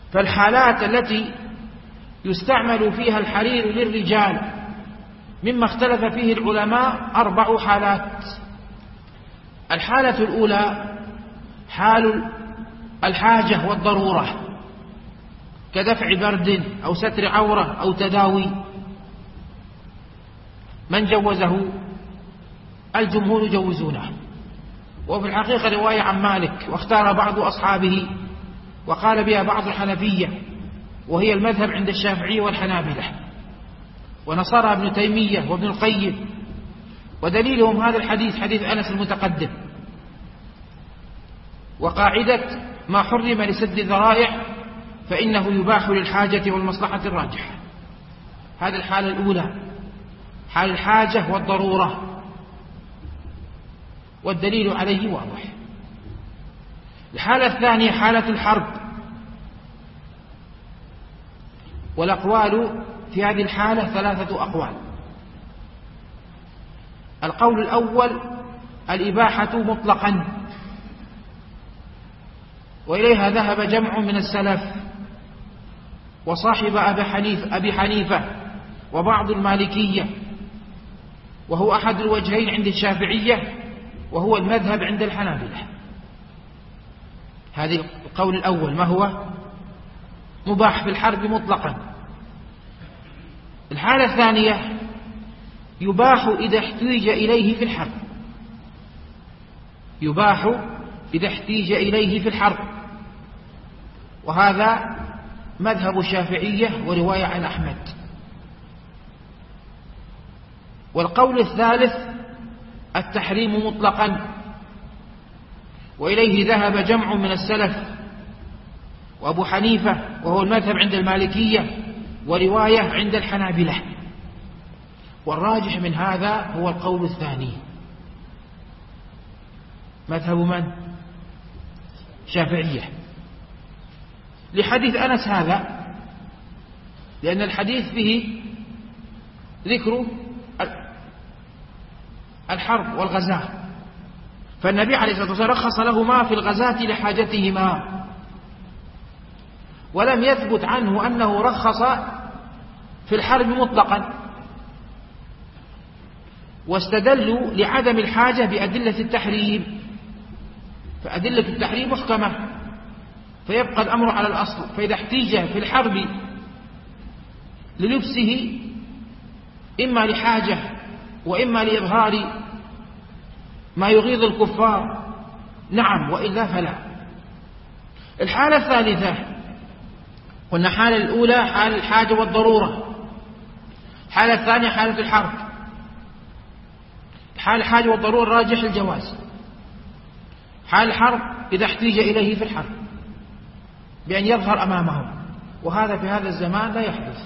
فالحالات التي يستعمل فيها الحرير للرجال مما اختلف فيه العلماء 4 حالات. الحالة الأولى حال الحاجة والضرورة، كدفع برد أو ستر عورة أو تداوي. من جوزه؟ الجمهور يجوزونه، وفي الحقيقة رواية عن مالك، واختار بعض أصحابه وقال بها بعض الحنفية، وهي المذهب عند الشافعي والحنابلة، ونصرها ابن تيمية وابن القيم. ودليلهم هذا الحديث، حديث أنس المتقدم، وقاعدة ما حرم لسد الذرائع فإنه يباح للحاجة والمصلحة الراجحة. هذه الحالة الأولى، حال الحاجة والضرورة، والدليل عليه واضح. الحالة الثانية حالة الحرب، والأقوال في هذه الحالة 3 أقوال. القول الأول الإباحة مطلقا، وإليها ذهب جمع من السلف، وصاحب أبي حنيفة وبعض المالكية، وهو أحد الوجهين عند الشافعية، وهو المذهب عند الحنابلة. هذا القول الأول، ما هو؟ مباح في الحرب مطلقا. الحالة الثانية يباح إذا احتيج إليه في الحرب، يباح إذا احتيج إليه في الحرب، وهذا مذهب الشافعية ورواية عن أحمد. والقول الثالث التحريم مطلقا، وإليه ذهب جمع من السلف وأبو حنيفة، وهو المذهب عند المالكية ورواية عند الحنابلة. والراجح من هذا هو القول الثاني، مذهب من؟ شافعية، لحديث أنس هذا، لأن الحديث فيه ذكر الحرب والغزاة، فالنبي عليه الصلاة والسلام رخص لهما في الغزاة لحاجتهما، ولم يثبت عنه أنه رخص في الحرب مطلقا. واستدلوا لعدم الحاجة بأدلة التحريم، فأدلة التحريم محكمة، فيبقى الأمر على الأصل. فإذا احتيج في الحرب للبسه إما لحاجة وإما لإظهار ما يغيظ الكفار، نعم، وإلا فلا. الحالة الثالثة، قلنا حالة الأولى حال الحاجة والضرورة، الحالة الثانية حالة الحرب. حال الحاجة والضرورة راجح الجواز. حال الحرب إذا احتيج إليه في الحرب بأن يظهر أمامهم، وهذا في هذا الزمان لا يحدث،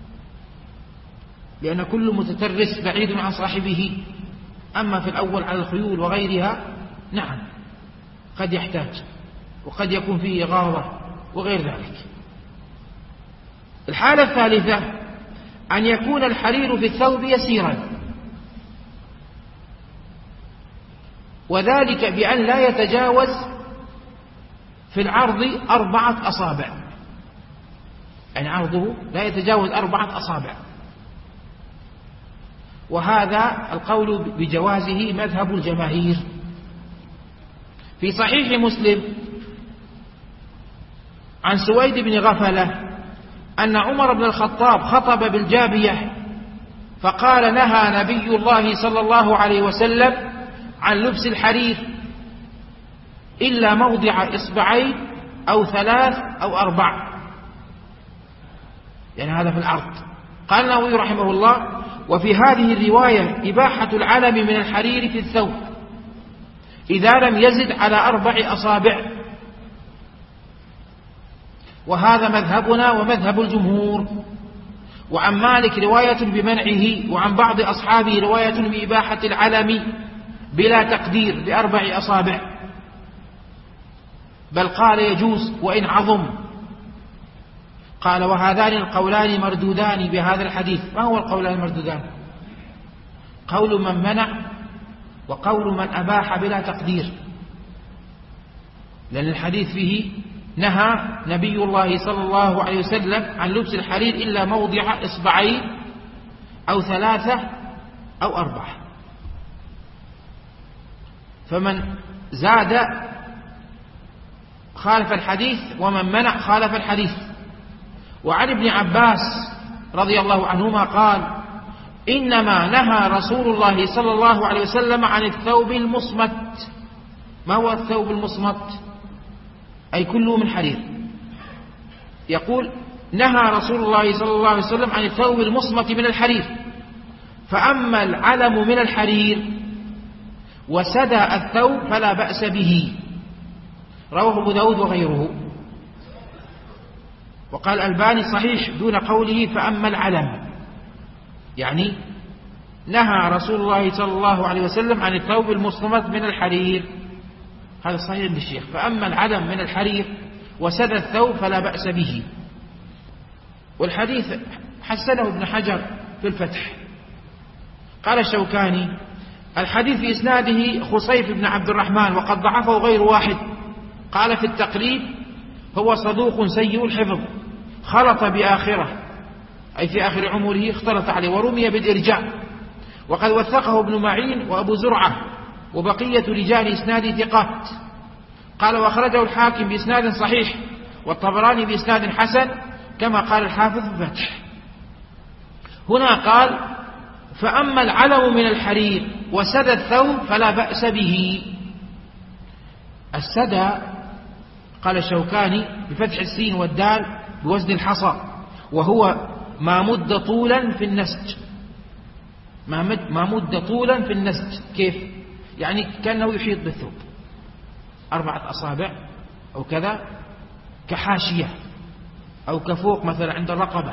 لأن كل متترس بعيد عن صاحبه. أما في الأول على الخيول وغيرها، نعم قد يحتاج، وقد يكون فيه غارة وغير ذلك. الحالة الثالثة أن يكون الحرير في الثوب يسيرا، وذلك بأن لا يتجاوز في العرض 4 أصابع، يعني عرضه لا يتجاوز 4 أصابع. وهذا القول بجوازه مذهب الجماهير. في صحيح مسلم عن سويد بن غفلة أن عمر بن الخطاب خطب بالجابية، فقال: نهى نبي الله صلى الله عليه وسلم عن لبس الحرير إلا موضع إصبعين أو 3 أو 4، يعني هذا في العرض. قال النووي رحمه الله: وفي هذه الرواية إباحة العلم من الحرير في الثوب إذا لم يزد على 4 أصابع، وهذا مذهبنا ومذهب الجمهور. وعن مالك رواية بمنعه، وعن بعض أصحابه رواية بإباحة العلم بلا تقدير ب4 أصابع، بل قال يجوز وإن عظم. قال: وهذان القولان مردودان بهذا الحديث. ما هو القولان المردودان؟ قول من منع وقول من أباح بلا تقدير، لأن الحديث فيه نهى نبي الله صلى الله عليه وسلم عن لبس الحرير إلا موضع إصبعين أو 3 أو 4. فمن زاد خالف الحديث، ومن منع خالف الحديث. وعن ابن عباس رضي الله عنهما قال: إنما نهى رسول الله صلى الله عليه وسلم عن الثوب المصمت. ما هو الثوب المصمت؟ أي كله من حرير. يقول: نهى رسول الله صلى الله عليه وسلم عن الثوب المصمت من الحرير، فأما العلم من الحرير وسدى الثوب فلا بأس به. رواه أبو داود وغيره. وقال الألباني صحيح دون قوله فأما العلم، يعني نهى رسول الله صلى الله عليه وسلم عن الثوب المصمت من الحرير، هذا صحيح للشيخ. فأما العلم من الحرير وسدى الثوب فلا بأس به. والحديث حسنه ابن حجر في الفتح. قال الشوكاني: الحديث في إسناده خصيف بن عبد الرحمن، وقد ضعفه غير واحد. قال في التقريب: هو صدوق سيء الحفظ، خلط بآخره، أي في آخر عمره اختلط عليه، ورمي بالإرجاء. وقد وثقه ابن معين وأبو زرعة وبقية رجال إسناد ثقات. قال: وأخرجه الحاكم بإسناد صحيح، والطبراني بإسناد حسن، كما قال الحافظ في الفتح. هنا قال: فأما العلم من الحرير وسدى الثوب فلا بأس به. السدى قال الشوكاني بفتح السين والدال بوزن الحصى، وهو ما مد طولا في النسج. ما مد طولا في النسج. كيف؟ يعني كأنه يحيط بالثوب 4 أصابع أو كذا، كحاشية أو كفوق مثلا عند الرقبة.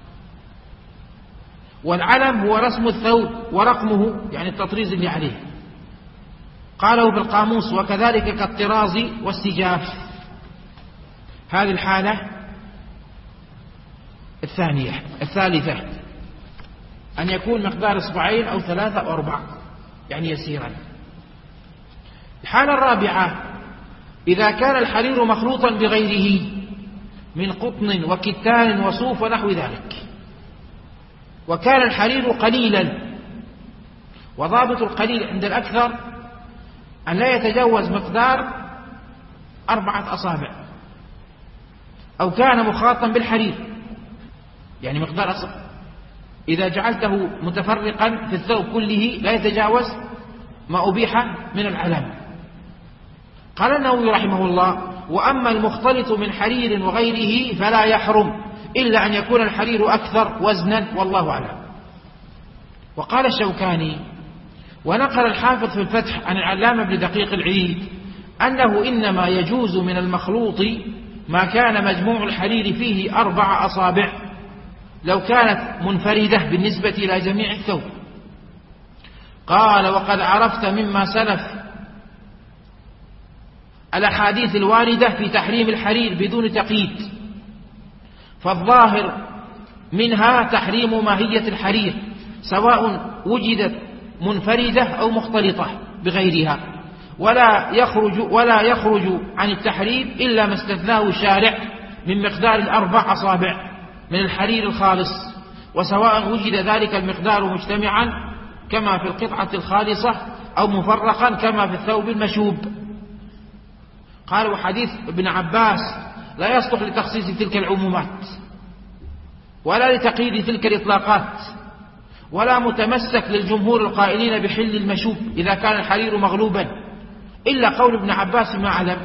والعلم هو رسم الثوب ورقمه، يعني التطريز اللي عليه. قاله بالقاموس: وكذلك كالطراز والسجاف. هذه الحالة الثالثة أن يكون مقدار 2 أو 3 أو 4، يعني يسيرا. الحالة الرابعة: إذا كان الحرير مخلوطا بغيره من قطن وكتان وصوف ونحو ذلك، وكان الحرير قليلا. وضابط القليل عند الأكثر أن لا يتجاوز مقدار 4 أصابع، أو كان مخاطا بالحرير، يعني مقدار أصابع إذا جعلته متفرقا في الثوب كله لا يتجاوز ما أبيح من العلم. قال النووي رحمه الله: وأما المختلط من حرير وغيره فلا يحرم، إلا أن يكون الحرير أكثر وزنا، والله أعلم. وقال الشوكاني: ونقل الحافظ في الفتح عن العلامة بن دقيق العيد أنه إنما يجوز من المخلوط ما كان مجموع الحرير فيه 4 أصابع، لو كانت منفردة بالنسبة إلى جميع الثوب. قال: وقد عرفت مما سلف الأحاديث الواردة في تحريم الحرير بدون تقييد، فالظاهر منها تحريم ماهية الحرير، سواء وجدت منفردة أو مختلطة بغيرها، ولا يخرج عن التحريم إلا ما استثناه الشارع من مقدار 4 أصابع من الحرير الخالص، وسواء وجد ذلك المقدار مجتمعا كما في القطعة الخالصة أو مفرقا كما في الثوب المشوب. قال: وحديث ابن عباس لا يصلح لتخصيص تلك العمومات، ولا لتقييد تلك الإطلاقات، ولا متمسك للجمهور القائلين بحل المشوب إذا كان الحرير مغلوبا، إلا قول ابن عباس ما علم.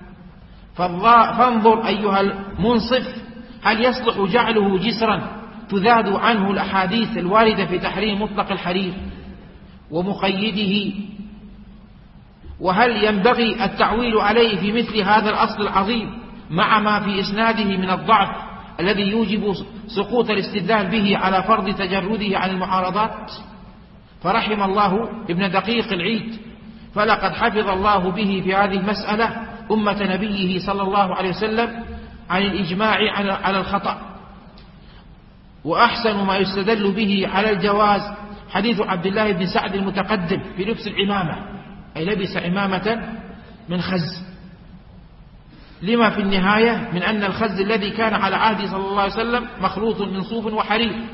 فانظر أيها المنصف هل يصلح جعله جسرا تذاد عنه الأحاديث الواردة في تحريم مطلق الحرير ومقيده، وهل ينبغي التعويل عليه في مثل هذا الأصل العظيم مع ما في إسناده من الضعف الذي يوجب سقوط الاستدلال به على فرض تجرده عن المعارضات؟ فرحم الله ابن دقيق العيد، فلقد حفظ الله به في هذه المسألة أمة نبيه صلى الله عليه وسلم عن الإجماع على الخطأ. وأحسن ما يستدل به على الجواز حديث عبد الله بن سعد المتقدم في لبس العمامة، أي لبس عمامة من خز. لما في النهاية من أن الخز الذي كان على عهد صلى الله عليه وسلم مخلوط من صوف وحرير.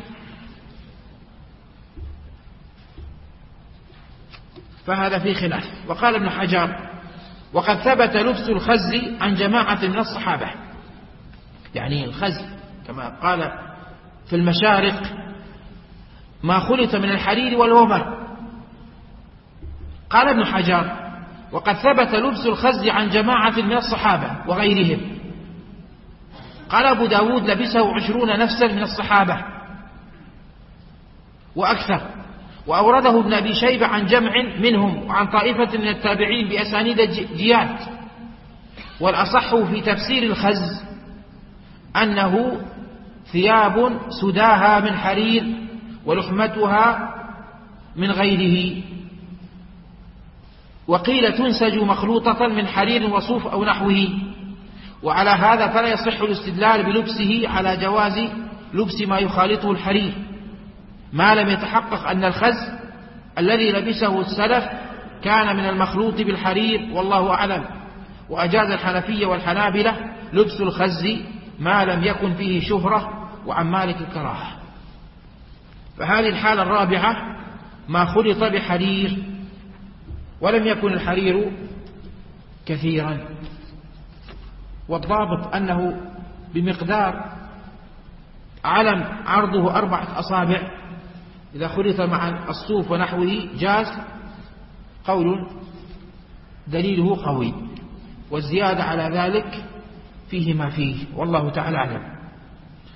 فهذا في خلاف. وقال ابن حجر: وقد ثبت لبس الخز عن جماعة من الصحابة، يعني الخز كما قال في المشارق ما خلط من الحرير والوبر. قال ابن حجر: وقد ثبت لبس الخز عن جماعة من الصحابة وغيرهم. قال أبو داود: لبسه 20 نفسا من الصحابة وأكثر. وأورده ابن أبي شيبة عن جمع منهم وعن طائفة من التابعين بأسانيد جياد. والأصح في تفسير الخز أنه ثياب سداها من حرير ولحمتها من غيره. وقيل تنسج مخلوطة من حرير وصوف أو نحوه. وعلى هذا فلا يصح الاستدلال بلبسه على جواز لبس ما يخالطه الحرير ما لم يتحقق أن الخز الذي لبسه السلف كان من المخلوط بالحرير، والله أعلم. وأجاز الحنفية والحنابلة لبس الخز ما لم يكن فيه شهرة، وعن مالك الكراهة. فهذه الحالة الرابعة ما خلط بحرير ولم يكن الحرير كثيرا، والضابط أنه بمقدار علم عرضه 4 أصابع إذا خلط مع الصوف ونحوه جاز. قول دليله قوي، والزيادة على ذلك فيه ما فيه، والله تعالى أعلم.